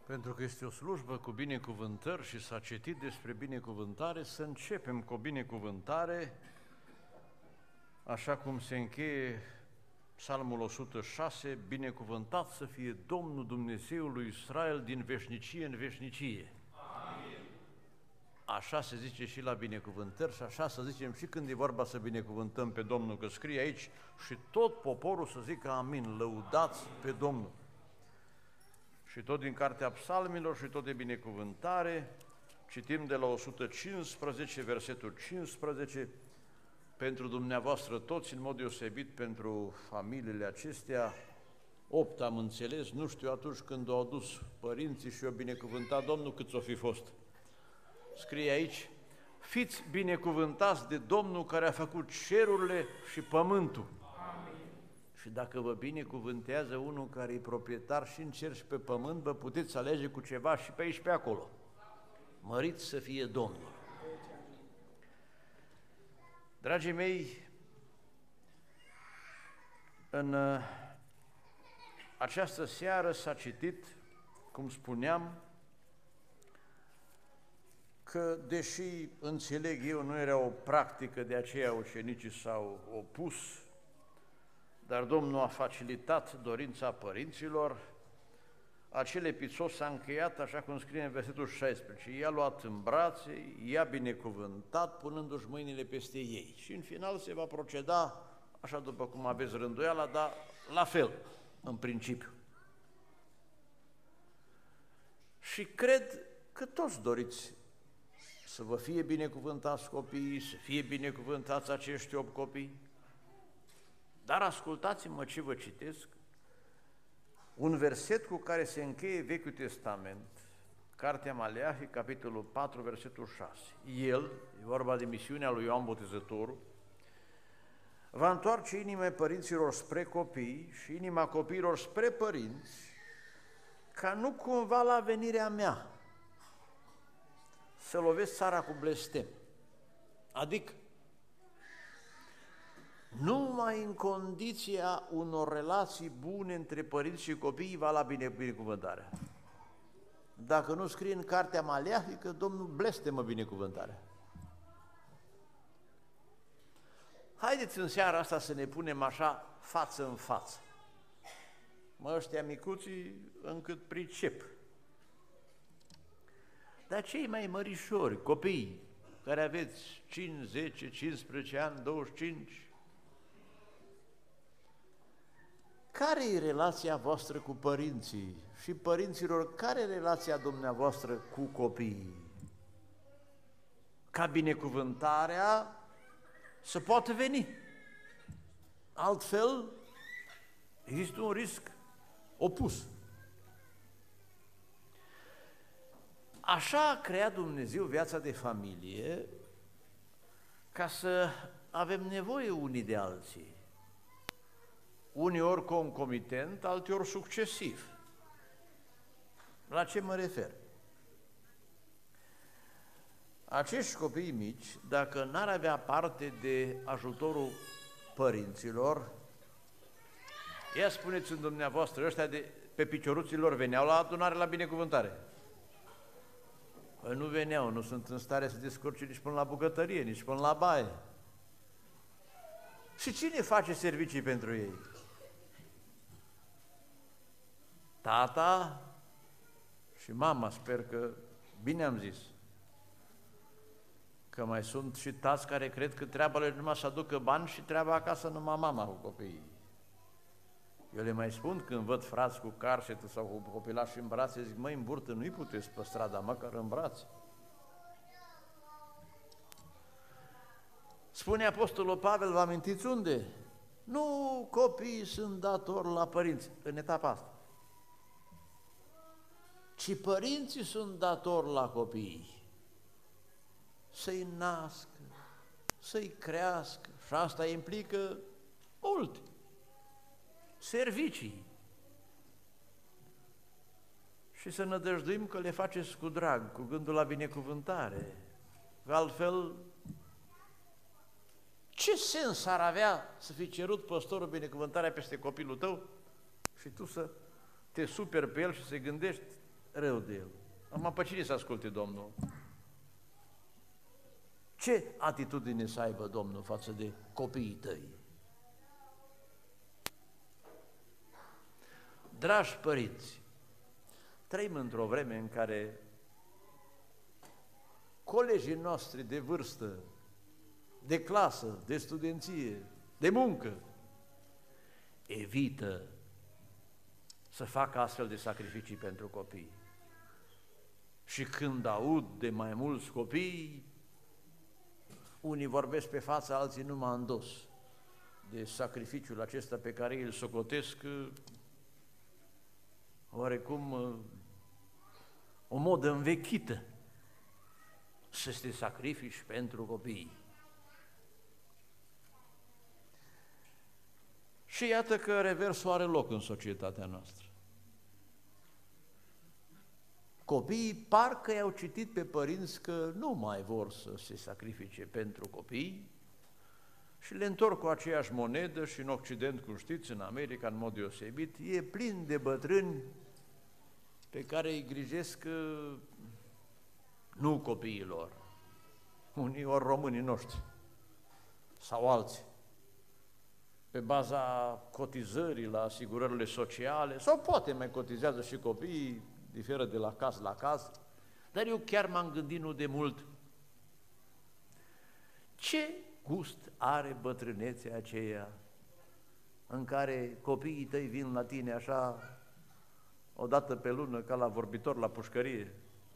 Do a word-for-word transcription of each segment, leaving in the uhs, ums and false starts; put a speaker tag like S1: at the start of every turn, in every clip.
S1: Pentru că este o slujbă cu binecuvântări și s-a citit despre binecuvântare, să începem cu o binecuvântare, așa cum se încheie Psalmul o sută șase, binecuvântat să fie Domnul Dumnezeul lui Israel din veșnicie în veșnicie. Amin. Așa se zice și la binecuvântări și așa să zicem și când e vorba să binecuvântăm pe Domnul, că scrie aici și tot poporul să zică amin, lăudați pe Domnul. Și tot din Cartea Psalmilor și tot de binecuvântare, citim de la o sută cincisprezece, versetul cincisprezece, pentru dumneavoastră toți, în mod deosebit pentru familiile acestea, opt am înțeles, nu știu atunci când au adus părinții și au binecuvântat Domnul cât o fi fost. Scrie aici, fiți binecuvântați de Domnul care a făcut cerurile și pământul. Amin. Și dacă vă binecuvântează unul care e proprietar și în cer și pe pământ, vă puteți alege cu ceva și pe aici pe acolo. Măriți să fie Domnul. Dragii mei, în această seară s-a citit, cum spuneam, că, deși înțeleg eu, nu era o practică, de aceea ucenicii s-au opus, dar Domnul a facilitat dorința părinților, acel episod s-a încheiat, așa cum scrie în versetul șaisprezece, i-a luat în brațe, i-a binecuvântat, punându-și mâinile peste ei. Și în final se va proceda, așa după cum aveți rânduiala, dar la fel, în principiu. Și cred că toți doriți să vă fie binecuvântați copiii, să fie binecuvântați acești opt copii, dar ascultați-mă ce vă citesc, un verset cu care se încheie Vechiul Testament, Cartea Maleahi, capitolul patru, versetul șase. El, e vorba de misiunea lui Ioan Botezătorul, va întoarce inima părinților spre copii și inima copiilor spre părinți, ca nu cumva la venirea mea să lovesc țara cu blestem. Adică, numai în condiția unor relații bune între părinți și copii va la binecuvântarea. Dacă nu scrie în Cartea Maleahi că Domnul blestemă binecuvântarea. Haideți în seara asta să ne punem așa față în față. Mă, ăștia micuții încât pricep. Dar cei mai mărișori, copii, care aveți cinci, zece, cincisprezece ani, douăzeci și cinci, care e relația voastră cu părinții? Și părinților, care e relația dumneavoastră cu copiii? Ca binecuvântarea să poată veni. Altfel, există un risc opus. Așa a creat Dumnezeu viața de familie ca să avem nevoie unii de alții. Uneori concomitent, alteori succesiv. La ce mă refer? Acești copii mici, dacă n-ar avea parte de ajutorul părinților, ia spuneți în dumneavoastră, ăștia de pe picioruții lor veneau la adunare la binecuvântare? Păi nu veneau, nu sunt în stare să descurce nici până la bucătărie, nici până la baie. Și cine face servicii pentru ei? Tata și mama, sper că bine am zis. Că mai sunt și tați care cred că treaba lor numai să aducă bani și treaba acasă numai mama cu copiii. Eu le mai spun când văd frați cu carșetă sau cu copilași în brațe, zic, măi, în burtă nu-i puteți pe strada, măcar în brațe. Spune Apostolul Pavel, vă amintiți unde? Nu copiii sunt datori la părinți, în etapa asta, ci părinții sunt datori la copii, să-i nască, să-i crească, și asta implică multe servicii. Și să nădăjduim că le faceți cu drag, cu gândul la binecuvântare. Altfel, ce sens ar avea să fi cerut păstorul binecuvântarea peste copilul tău și tu să te superi pe el și să-i gândești rău de el. Am pe cine să asculte Domnul? Ce atitudine să aibă Domnul față de copiii tăi? Dragi părinți, trăim într-o vreme în care colegii noștri de vârstă, de clasă, de studenție, de muncă, evită să facă astfel de sacrificii pentru copii. Și când aud de mai mulți copii, unii vorbesc pe față, alții numai în dos, de sacrificiul acesta pe care îl socotesc oarecum o modă învechită, să te sacrifici pentru copii. Și iată că reversul are loc în societatea noastră. Copiii parcă i-au citit pe părinți că nu mai vor să se sacrifice pentru copii și le întorc cu aceeași monedă și în Occident, cum știți, în America, în mod deosebit, e plin de bătrâni pe care îi grijesc nu copiilor, unii ori românii noștri sau alții, pe baza cotizării la asigurările sociale, sau poate mai cotizează și copiii, diferă de la caz la caz, dar eu chiar m-am gândit nu de mult, ce gust are bătrânețea aceea în care copiii tăi vin la tine așa o dată pe lună ca la vorbitor la pușcărie,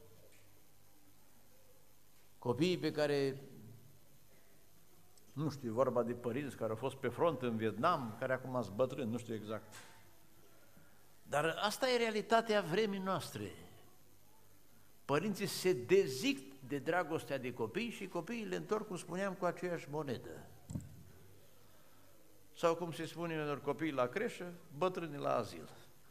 S1: copiii pe care, nu știu, vorba de părinți care au fost pe front în Vietnam, care acum sunt bătrâni, nu știu exact. Dar asta e realitatea vremii noastre. Părinții se dezic de dragostea de copii și copiii le întorc, cum spuneam, cu aceeași monedă. Sau cum se spune unor copii la creșă, bătrâni la azil.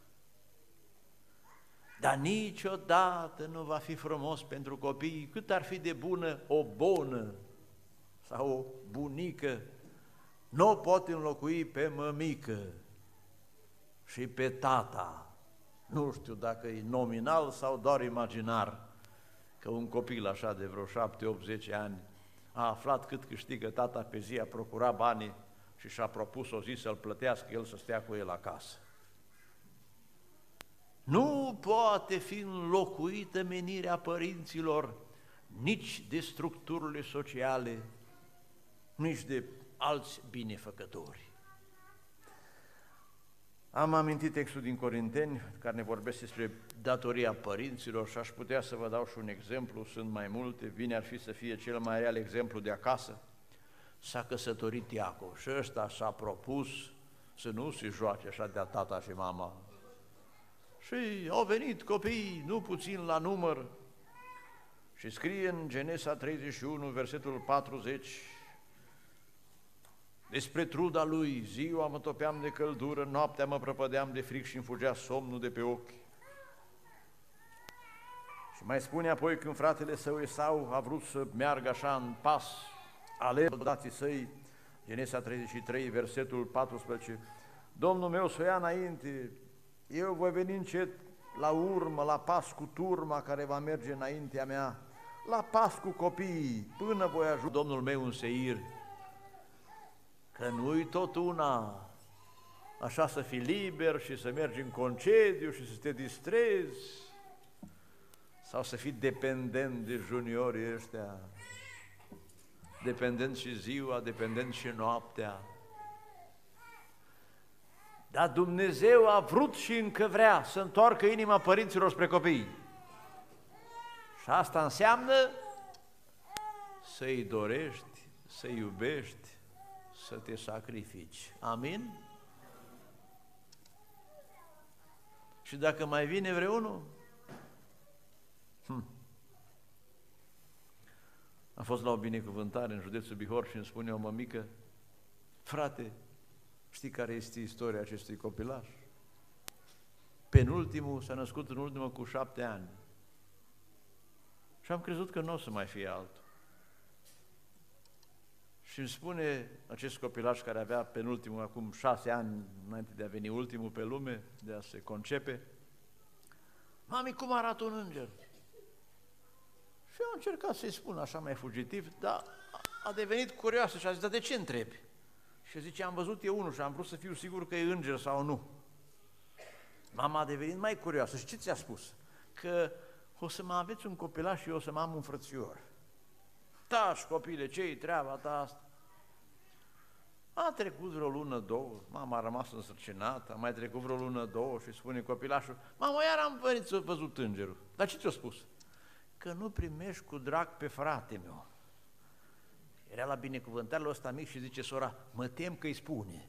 S1: Dar niciodată nu va fi frumos pentru copii, cât ar fi de bună o bonă sau o bunică, nu o pot înlocui pe mămică și pe tata. Nu știu dacă e nominal sau doar imaginar, că un copil așa de vreo șapte, opt, zece ani a aflat cât câștigă tata pe zi, a procurat banii și și-a propus o zi să-l plătească, el să stea cu el acasă. Nu poate fi înlocuită menirea părinților nici de structurile sociale, nici de alți binefăcători. Am amintit textul din Corinteni, care ne vorbește despre datoria părinților și aș putea să vă dau și un exemplu, sunt mai multe, bine ar fi să fie cel mai real exemplu de acasă. S-a căsătorit Iacov și ăsta s-a propus să nu se joace așa de-a tata și mama. Și au venit copiii, nu puțin la număr, și scrie în Genesa treizeci și unu, versetul patruzeci, despre truda lui: ziua mă topeam de căldură, noaptea mă prăpădeam de frig și îmi fugea somnul de pe ochi. Și mai spune apoi, când fratele său Esau a vrut să meargă așa în pas, alerg soldații săi, Genesa treizeci și trei, versetul paisprezece, Domnul meu să o ia înainte, eu voi veni încet la urmă, la pas cu turma care va merge înaintea mea, la pas cu copiii, până voi ajunge Domnul meu în Seir. Că nu-i tot una, așa să fii liber și să mergi în concediu și să te distrezi, sau să fii dependent de juniorii ăștia, dependent și ziua, dependent și noaptea. Dar Dumnezeu a vrut și încă vrea să întoarcă inima părinților spre copii. Și asta înseamnă să-i dorești, să-i iubești, să te sacrifici. Amin? Și dacă mai vine vreunul? Hm. Am fost la o binecuvântare în județul Bihor și îmi spune o mămică: frate, știi care este istoria acestui copilaș? Penultimul s-a născut în urmă cu șapte ani. Și am crezut că nu o să mai fie altul. Și îmi spune acest copilaș, care avea penultimul acum șase ani, înainte de a veni ultimul pe lume, de a se concepe: mami, cum arată un înger? Și eu am încercat să-i spun așa mai fugitiv, dar a devenit curioasă și a zis, dar de ce întrebi? Și zice, am văzut eu unul și am vrut să fiu sigur că e înger sau nu. Mama a devenit mai curioasă și ce ți-a spus? Că o să mă aveți un copilaș și eu o să mă am un frățior. Taci, copile, ce-i treaba ta asta? A trecut vreo lună, două, mama a rămas însărcinată, a mai trecut vreo lună, două și spune copilașul, mamă, iar am venit să văzut îngerul. Dar ce ți-a spus? Că nu primești cu drag pe frate meu. Era la binecuvântarea ăsta mic și zice sora, mă tem că îi spune.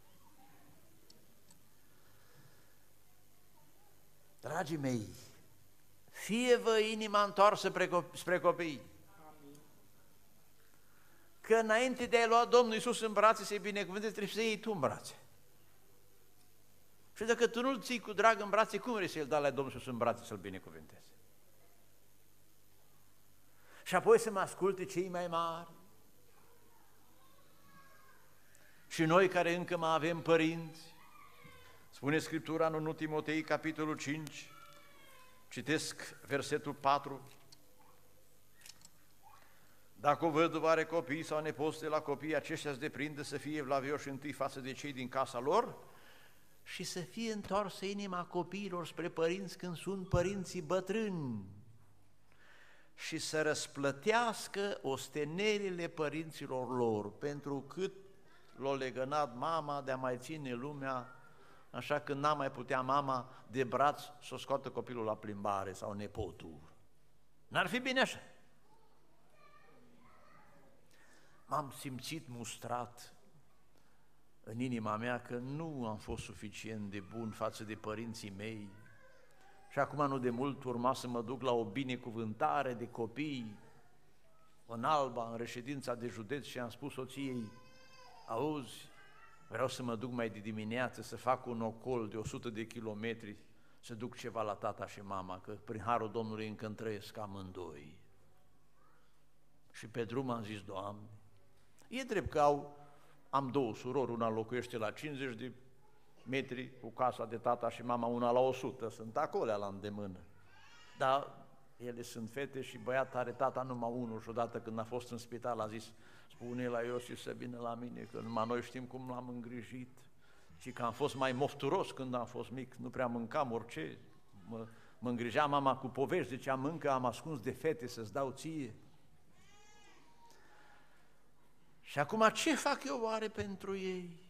S1: Dragii mei, fie-vă inima întoarsă spre copii, că înainte de a-i lua Domnul Iisus în brațe să-i binecuvântezi, trebuie să iei tu în brațe. Și dacă tu nu-l ții cu drag în brațe, cum vrei să-l dai la Domnul Iisus în brațe să-l binecuvântezi? Și apoi să mă asculte cei mai mari. Și noi care încă mai avem părinți, spune Scriptura în întâi Timotei, capitolul cinci, citesc versetul patru, dacă o văduvă are copii sau nepoți de la copii, aceștia se deprinde să fie evlavioși întâi față de cei din casa lor și să fie întoarsă inima copiilor spre părinți când sunt părinții bătrâni și să răsplătească ostenerile părinților lor, pentru cât l-a legănat mama de a mai ține lumea, așa că n-a mai putea mama de braț să o scoată copilul la plimbare sau nepotul. N-ar fi bine așa? M-am simțit mustrat în inima mea că nu am fost suficient de bun față de părinții mei și acum nu de mult urma să mă duc la o binecuvântare de copii în Alba, în reședința de județ și am spus soției, auzi, vreau să mă duc mai de dimineață să fac un ocol de o sută de kilometri, să duc ceva la tata și mama, că prin harul Domnului încă trăiesc amândoi. Și pe drum am zis, Doamne, e drept că au, am două surori, una locuiește la cincizeci de metri cu casa de tata și mama, una la o sută, sunt acolo la îndemână. Dar ele sunt fete și băiat are tata numai unul și odată când a fost în spital a zis, spune la Iosif să vină la mine, că numai noi știm cum l-am îngrijit și că am fost mai mofturos când am fost mic, nu prea mâncam orice, mă, mă îngrijea mama cu povești, zicea, mâncă, am ascuns de fete să-ți dau ție. Și acum ce fac eu oare pentru ei?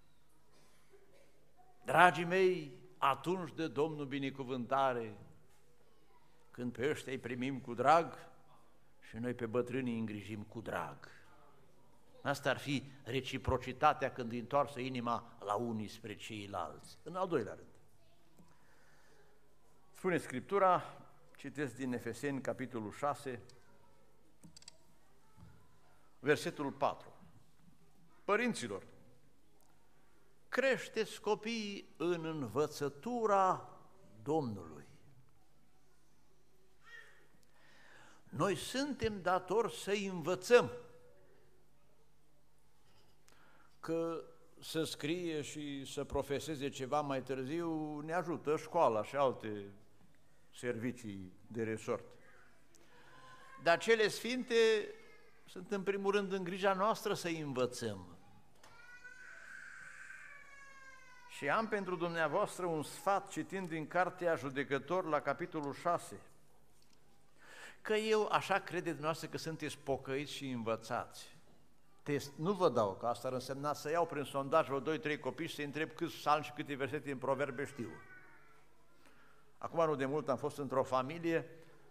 S1: Dragii mei, atunci de Domnul binecuvântare, când pe ăștia îi primim cu drag și noi pe bătrânii îi îngrijim cu drag. Asta ar fi reciprocitatea când îi întoarsă inima la unii spre ceilalți. În al doilea rând, spune Scriptura, citesc din Efeseni, capitolul șase, versetul patru. Părinților, creșteți copiii în învățătura Domnului. Noi suntem datori să-i învățăm, că să scrie și să profeseze ceva mai târziu ne ajută școala și alte servicii de resort. Dar cele sfinte sunt în primul rând în grija noastră să-i învățăm. Și am pentru dumneavoastră un sfat citind din Cartea Judecători la capitolul șase, că eu așa crede dumneavoastră că sunteți pocăiți și învățați. Test, nu vă dau, că asta ar însemna să iau prin sondaj vreo doi trei copii și să-i întreb câți psalmi și câte versete în Proverbe știu. Acum nu de mult am fost într-o familie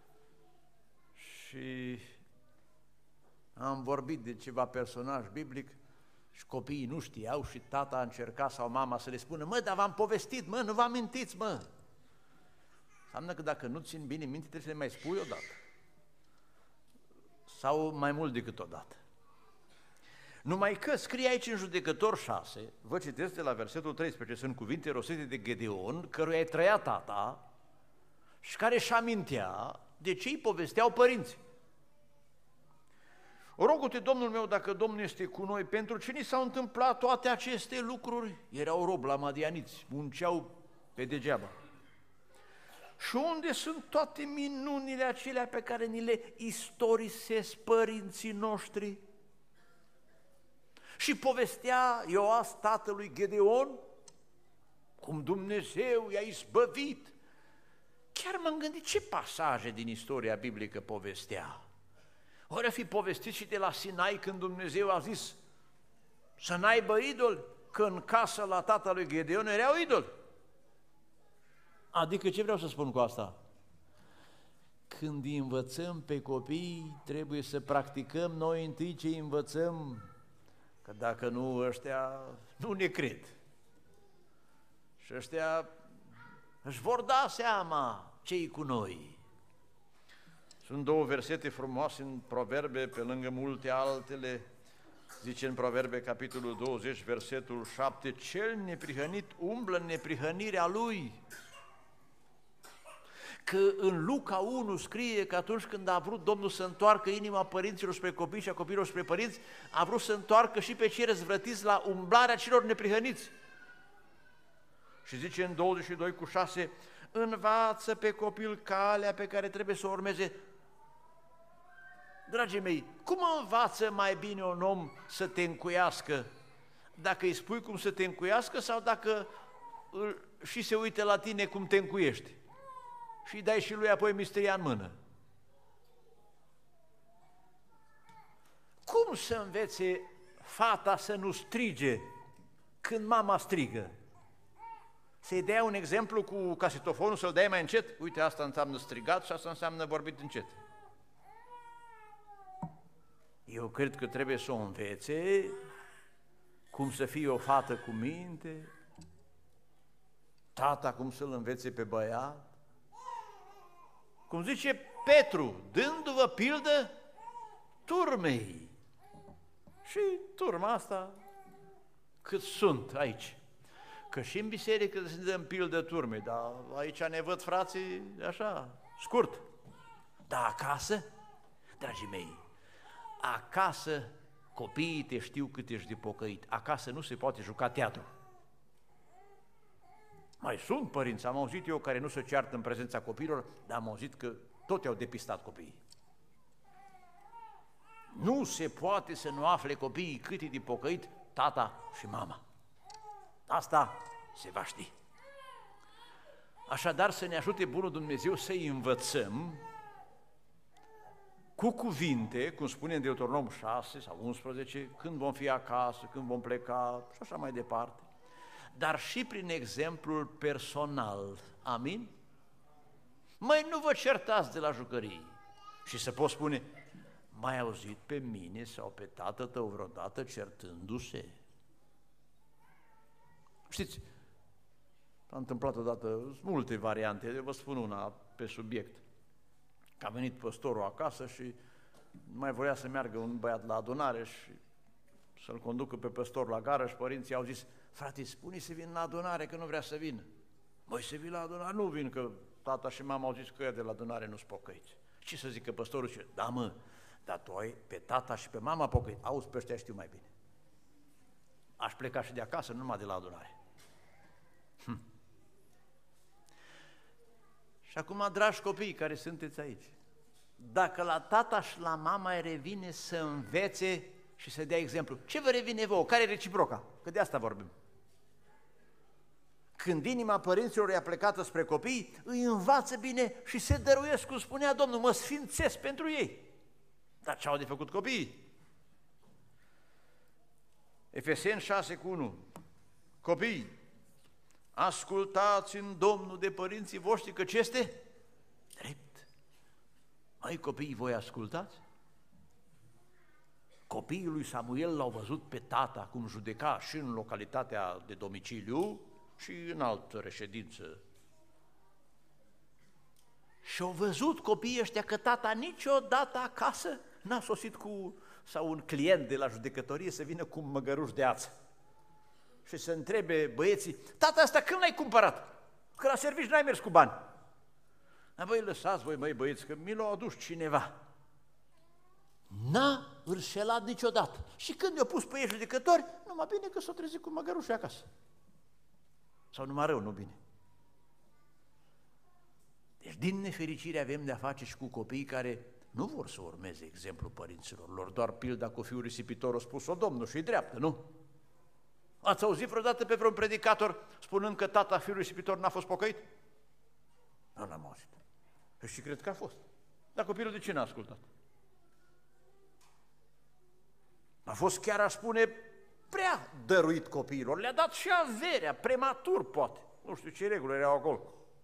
S1: și am vorbit de ceva personaj biblic și copiii nu știau și tata a încercat sau mama să le spună, mă, dar v-am povestit, mă, nu vă amintiți, mă. Înseamnă că dacă nu țin bine minte, trebuie să le mai spui odată. Sau mai mult decât odată. Numai că scrie aici în Judecător șase, vă citesc de la versetul treisprezece, sunt cuvinte rostite de Gedeon, căruia îi trăia tata și care își amintea de ce îi povesteau părinții. Rogu-te, Domnul meu, dacă Domnul este cu noi, pentru ce ni s-au întâmplat toate aceste lucruri? Erau rob la madianiți, munceau pe degeaba. Și unde sunt toate minunile acelea pe care ni le istorisesc părinții noștri? Și povestea Ioas tatălui Gedeon cum Dumnezeu i-a izbăvit. Chiar m-am gândit ce pasaje din istoria biblică povestea. Ori a fi povestit și de la Sinai când Dumnezeu a zis să n-aibă idol, că în casă la tatălui Gedeon erau idoli. Adică ce vreau să spun cu asta? Când îi învățăm pe copii, trebuie să practicăm noi întâi ce îi învățăm, că dacă nu, ăștia nu ne cred. Și ăștia își vor da seama ce-i cu noi. Sunt două versete frumoase în Proverbe, pe lângă multe altele. Zice în Proverbe, capitolul douăzeci, versetul șapte, cel neprihănit umblă în neprihănirea lui. Că în Luca unu scrie că atunci când a vrut Domnul să întoarcă inima părinților spre copii și a copiilor spre părinți, a vrut să întoarcă și pe cei răzvrătiți la umblarea celor neprihăniți. Și zice în douăzeci și doi cu șase, învață pe copil calea pe care trebuie să o urmeze. Dragii mei, cum învață mai bine un om să te încuiască? Dacă îi spui cum să te încuiască sau dacă îl, și se uită la tine cum te încuiești? Și dai și lui apoi mistria în mână. Cum să învețe fata să nu strige când mama strigă? Să-i dea un exemplu cu casetofonul, să-l dai mai încet? Uite, asta înseamnă strigat și asta înseamnă vorbit încet. Eu cred că trebuie să o învețe cum să fie o fată cu minte, tata cum să-l învețe pe băiat. Cum zice Petru, dându-vă pildă turmei. Și turma asta cât sunt aici. Că și în biserică se dăm pildă turmei, dar aici ne văd frații așa, scurt. Dar acasă, dragii mei, acasă copiii te știu cât ești de pocăit. Acasă nu se poate juca teatru. Mai sunt părinți, am auzit eu, care nu se ceartă în prezența copiilor, dar am auzit că tot i-au depistat copiii. Nu se poate să nu afle copiii cât e de pocăit tata și mama. Asta se va ști. Așadar să ne ajute bunul Dumnezeu să-i învățăm cu cuvinte, cum spune în Deuteronom șase sau unsprezece, când vom fi acasă, când vom pleca și așa mai departe, dar și prin exemplul personal. Amin? Măi, nu vă certați de la jucării. Și să poți spune, m-ai auzit pe mine sau pe tatăl tău vreodată certându-se? Știți, s-a întâmplat odată, sunt multe variante, eu vă spun una pe subiect. Că a venit păstorul acasă și mai voia să meargă un băiat la adunare și să-l conducă pe păstor la gară și părinții au zis, frate, spune să vin la adunare că nu vrea să vină. Băi, să vin la adunare? Nu vin, că tata și mama au zis că ea de la adunare nu-s pocăiți. Ce să zică păstorul? Și da, mă, dar tu ai pe tata și pe mama pocăit. Auzi, pe ăștia știu mai bine. Aș pleca și de acasă, nu numai de la adunare. Hm. Și acum, dragi copii care sunteți aici, dacă la tata și la mama îi revine să învețe și să dea exemplu, ce vă revine vouă? Care e reciproca? Că de asta vorbim. Când inima părinților e plecată spre copii, îi învață bine și se dăruiesc, cum spunea Domnul, mă sfințesc pentru ei. Dar ce au de făcut copiii? Efeseni șase cu unu. Copii, ascultați în Domnul de părinții voștri, că ce este drept. Măi, copiii, voi ascultați? Copiii lui Samuel l-au văzut pe tata cum judeca și în localitatea de domiciliu și în altă reședință. Și au văzut copiii ăștia că tata niciodată acasă n-a sosit cu, sau un client de la judecătorie să vină cu un măgăruș de ață și să întrebe băieții, tata, asta când l-ai cumpărat? Că la serviciu n-ai mers cu bani. Dar voi lăsați voi, măi băieți, că mi l-a adus cineva. N-a înșelat niciodată. Și când i-a pus pe ei judecători, numai bine că s-a trezit cu măgărușul acasă. Sau numai rău, nu bine. Deci din nefericire avem de-a face și cu copiii care nu vor să urmeze exemplul părinților lor, doar pilda cu fiul risipitor a spus-o Domnul și-i dreaptă, nu? Ați auzit vreodată pe vreun predicator spunând că tata fiului risipitor n-a fost pocăit? Nu l-am auzit. Și cred că a fost. Dar copilul de ce n-a ascultat? A fost, chiar aș spune, prea dăruit copiilor. Le-a dat și averea, prematur poate. Nu știu ce reguli erau acolo.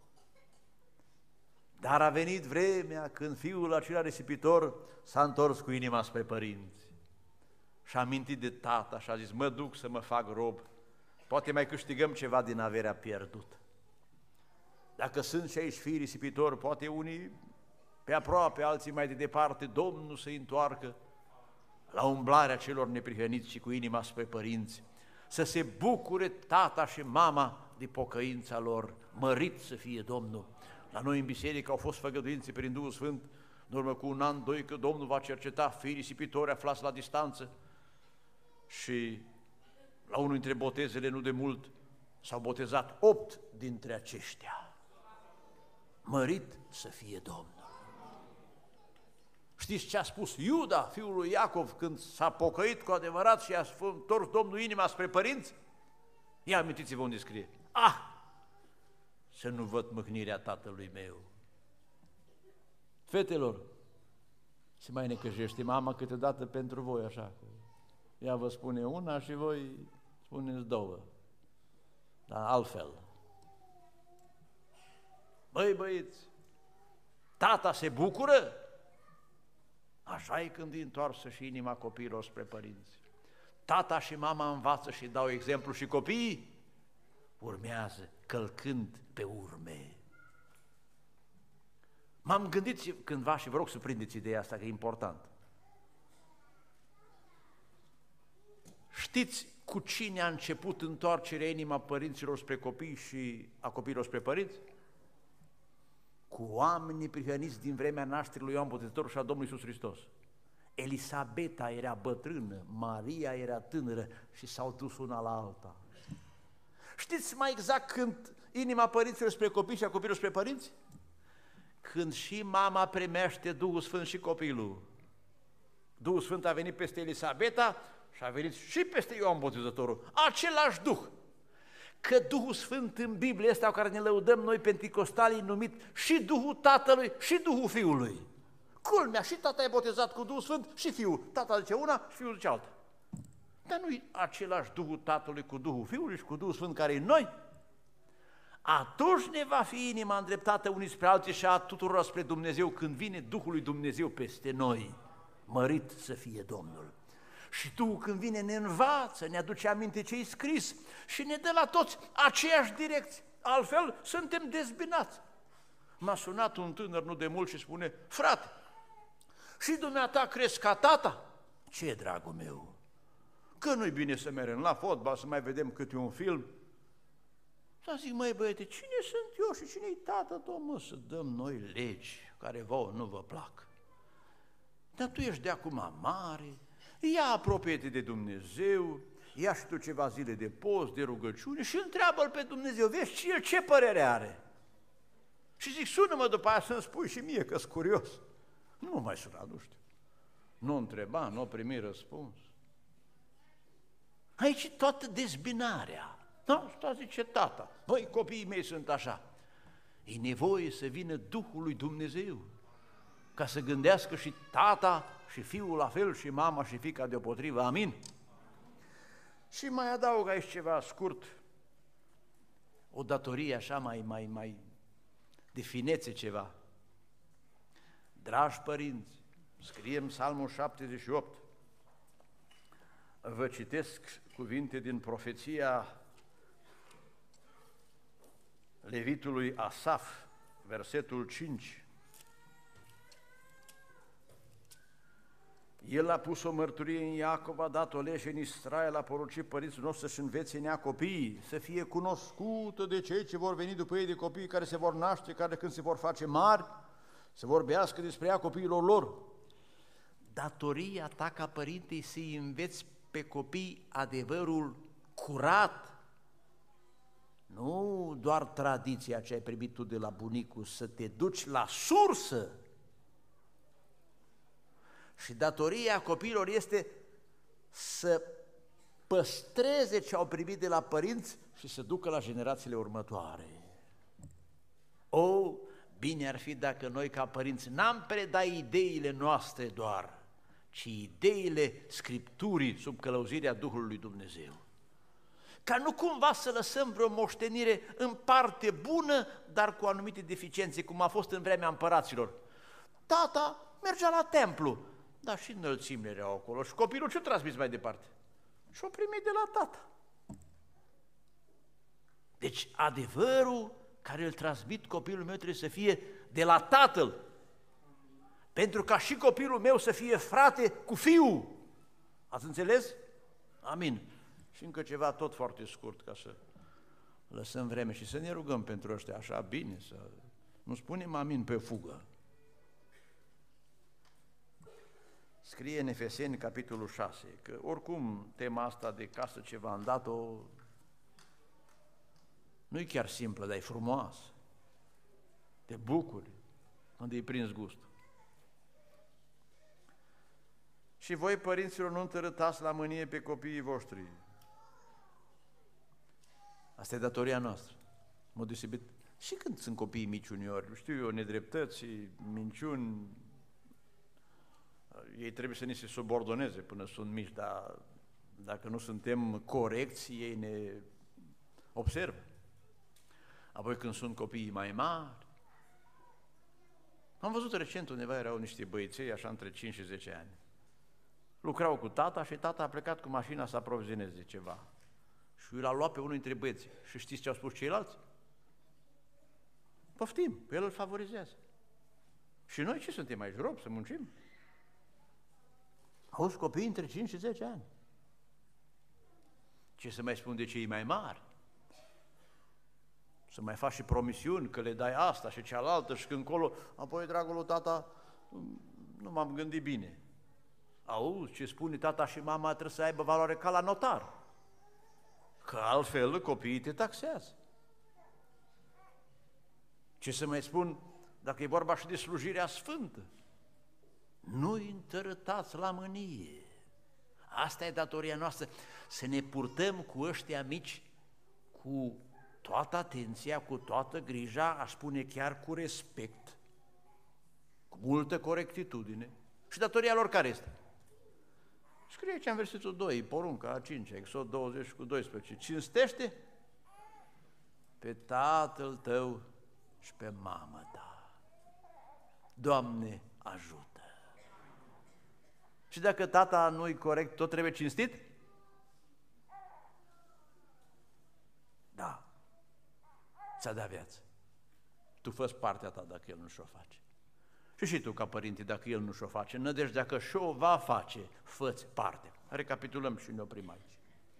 S1: Dar a venit vremea când fiul acela risipitor s-a întors cu inima spre părinți și a amintit de tata și a zis, mă duc să mă fac rob, poate mai câștigăm ceva din averea pierdută. Dacă sunt și aici fii risipitori, poate unii pe aproape, alții mai de departe, Domnul să-i întoarcă la umblarea celor neprihăniți și cu inima spre părinți, să se bucure tata și mama de pocăința lor, mărit să fie Domnul. La noi în biserică au fost făgăduințe prin Duhul Sfânt, în urmă cu un an, doi, că Domnul va cerceta fiii risipitori aflați la distanță și la unul dintre botezele nu de mult s-au botezat opt dintre aceștia. Mărit să fie Domnul. Știți ce a spus Iuda, fiul lui Iacov, când s-a pocăit cu adevărat și a întors Domnul inima spre părinți? Ia amintiți-vă unde scrie. Ah! Să nu văd mâhnirea tatălui meu. Fetelor, se mai necăjește mama câteodată pentru voi așa. Ea vă spune una și voi spuneți două. Dar altfel. Băi băieți, tata se bucură? Așa e când e întoarsă și inima copiilor spre părinți. Tata și mama învață și dau exemplu și copiii urmează călcând pe urme. M-am gândit cândva și vă rog să prindeți ideea asta că e important. Știți cu cine a început întoarcerea inima părinților spre copii și a copiilor spre părinți? Cu oamenii prihăniți din vremea nașterii lui Ioan Botezătorul și a Domnului Iisus Hristos. Elisabeta era bătrână, Maria era tânără și s-au dus una la alta. Știți mai exact când inima părinților spre copii și a copiilor spre părinți? Când și mama primește Duhul Sfânt și copilul. Duhul Sfânt a venit peste Elisabeta și a venit și peste Ioan Botezătorul. Același Duh. Că Duhul Sfânt în Biblie ăsta cu care ne lăudăm noi penticostalii numit și Duhul Tatălui și Duhul Fiului. Culmea, și tata e botezat cu Duhul Sfânt și Fiul. Tata zice una și Fiul zice alta. Dar nu-i același Duhul Tatălui cu Duhul Fiului și cu Duhul Sfânt care e în noi? Atunci ne va fi inima îndreptată unii spre alții și a tuturor spre Dumnezeu când vine Duhul lui Dumnezeu peste noi. Mărit să fie Domnul. Și Duhul când vine ne învață, ne aduce aminte ce-i scris și ne dă la toți aceeași direcție. Altfel suntem dezbinați. M-a sunat un tânăr nu de mult și spune, frate, și dumneata crezi ca tata? Ce, dragul meu? Că nu-i bine să mergem la fotbal, să mai vedem câte un film. Și zic, măi băiete, cine sunt eu și cine-i tată tău, mă, să dăm noi legi care vouă nu vă plac? Dar tu ești de acum mare, ia apropie-te de Dumnezeu, ia și tu ceva zile de post, de rugăciune și întreabă-L pe Dumnezeu, vezi și El ce părere are. Și zic, sună-mă după aia să-mi spui și mie că-s curios. Nu mai suna, nu știu. Nu întreba, nu primi răspuns. Aici toată dezbinarea. Da, asta zice tata. Băi, copiii mei sunt așa. E nevoie să vină Duhul lui Dumnezeu ca să gândească și tata și fiul la fel și mama și fiica deopotrivă. Amin? Și mai adaug aici ceva scurt, o datorie așa mai, mai, mai de finețe ceva. Dragi părinți, scriem Psalmul șaptezeci și opt, vă citesc cuvinte din profeția levitului Asaf, versetul cinci. El a pus o mărturie în Iacov, a dat o lege în Israel, a poruncit părinții noștri să-și învețe în ea copiii, să fie cunoscută de cei ce vor veni după ei, de copiii care se vor naște, care când se vor face mari, să vorbească despre ea copiilor lor. Datoria ta ca părinte e să-i înveți pe copii adevărul curat,
S2: Nu doar tradiția ce ai primit tu de la bunicul, să te duci la sursă. Și datoria copiilor este să păstreze ce au primit de la părinți și să ducă la generațiile următoare. O, bine ar fi dacă noi ca părinți n-am predat ideile noastre doar, ci ideile Scripturii sub călăuzirea Duhului Dumnezeu. Ca nu cumva să lăsăm vreo moștenire în parte bună, dar cu anumite deficiențe, cum a fost în vremea împăraților. Tata mergea la templu, dar și înălțimile erau acolo. Și copilul ce-o transmis mai departe? Și-o primit de la tata. Deci adevărul care îl transmit copilul meu trebuie să fie de la tatăl, pentru ca și copilul meu să fie frate cu fiul. Ați înțeles? Amin. Și încă ceva tot foarte scurt, ca să lăsăm vreme și să ne rugăm pentru ăștia așa bine, să nu spunem amin pe fugă. Scrie în Efeseni, capitolul șase, că oricum tema asta de casă ce v-am dat-o nu e chiar simplă, dar e frumoasă. Te bucuri când îi prins gustul. Și voi, părinților, nu întărâtați la mânie pe copiii voștri. Asta e datoria noastră. În mod deosebit, și când sunt copiii mici uneori, știu eu, nedreptăți, minciuni, ei trebuie să ni se subordoneze până sunt mici, dar dacă nu suntem corecți, ei ne observă. Apoi când sunt copiii mai mari, am văzut recent undeva, erau niște băieței, așa între cinci și zece ani. Lucrau cu tata și tata a plecat cu mașina să aprovizioneze de ceva. Și l-a luat pe unul dintre băieți. Și știți ce au spus ceilalți? Poftim, el îl favorizează. Și noi ce suntem aici, robi, să muncim? Auzi, copii între cinci și zece ani. Ce să mai spun de cei mai mari? Să mai faci și promisiuni că le dai asta și cealaltă și când colo, apoi, dragul lui tata, nu m-am gândit bine. Auzi, ce spune tata și mama trebuie să aibă valoare ca la notar. Că altfel copiii te taxează. Ce să mai spun dacă e vorba și de slujirea sfântă? Nu-i întărâtați la mânie. Asta e datoria noastră, să ne purtăm cu ăștia mici cu toată atenția, cu toată grija, aș spune chiar cu respect, cu multă corectitudine. Și datoria lor care este? Scrie aici în versetul doi, porunca a cincea, Exod douăzeci cu doisprezece. Cinstește pe tatăl tău și pe mama ta. Doamne, ajută! Și dacă tata nu-i corect, tot trebuie cinstit? Da. Ți-a dat viață. Tu fă-ți partea ta dacă el nu și-o face. Și și tu, ca părinte, dacă el nu și-o face, nădejdea că și-o va face, fă-ți parte. Recapitulăm și ne oprim aici.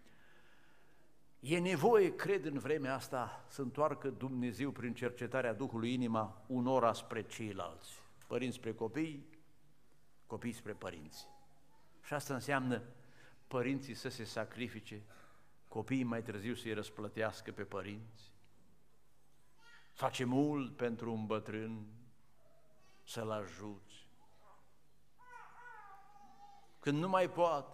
S2: E nevoie, cred, în vremea asta, să întoarcă Dumnezeu prin cercetarea Duhului inima unora spre ceilalți. Părinți spre copii, copii spre părinți. Și asta înseamnă părinții să se sacrifice, copiii mai târziu să-i răsplătească pe părinți. Face mult pentru un bătrân, să-l ajuți. Când nu mai poate,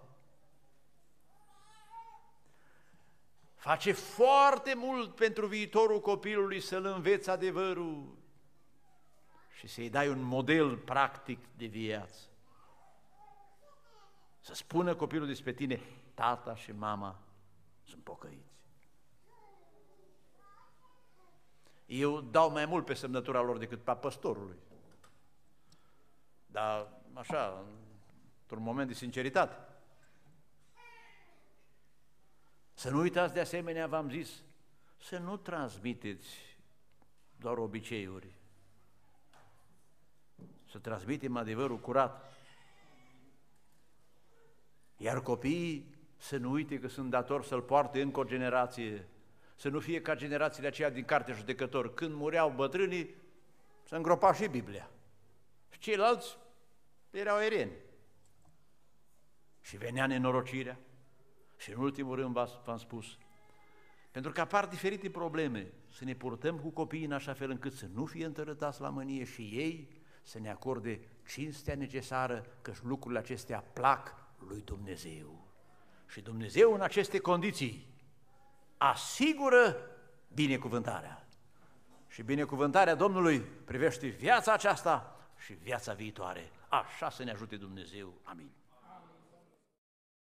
S2: face foarte mult pentru viitorul copilului, să-l înveți adevărul și să-i dai un model practic de viață. Să spună copilul despre tine, tata și mama sunt pocăiți. Eu dau mai mult pe semnătura lor decât pe a păstorului. Dar așa, într-un moment de sinceritate. Să nu uitați de asemenea, v-am zis, să nu transmiteți doar obiceiuri. Să transmitem adevărul curat. Iar copiii să nu uite că sunt datori să-l poarte încă o generație, să nu fie ca generațiile aceia din Cartea Judecător. Când mureau bătrânii, se îngropa și Biblia. Și ceilalți erau ereni. Și venea nenorocirea. Și în ultimul rând v-am spus, Pentru că apar diferite probleme, să ne purtăm cu copiii în așa fel încât să nu fie întărătați la mânie și ei să ne acorde cinstea necesară, căci lucrurile acestea plac lui Dumnezeu. Și Dumnezeu în aceste condiții asigură binecuvântarea. Și binecuvântarea Domnului privește viața aceasta și viața viitoare. Așa să ne ajute Dumnezeu. Amin.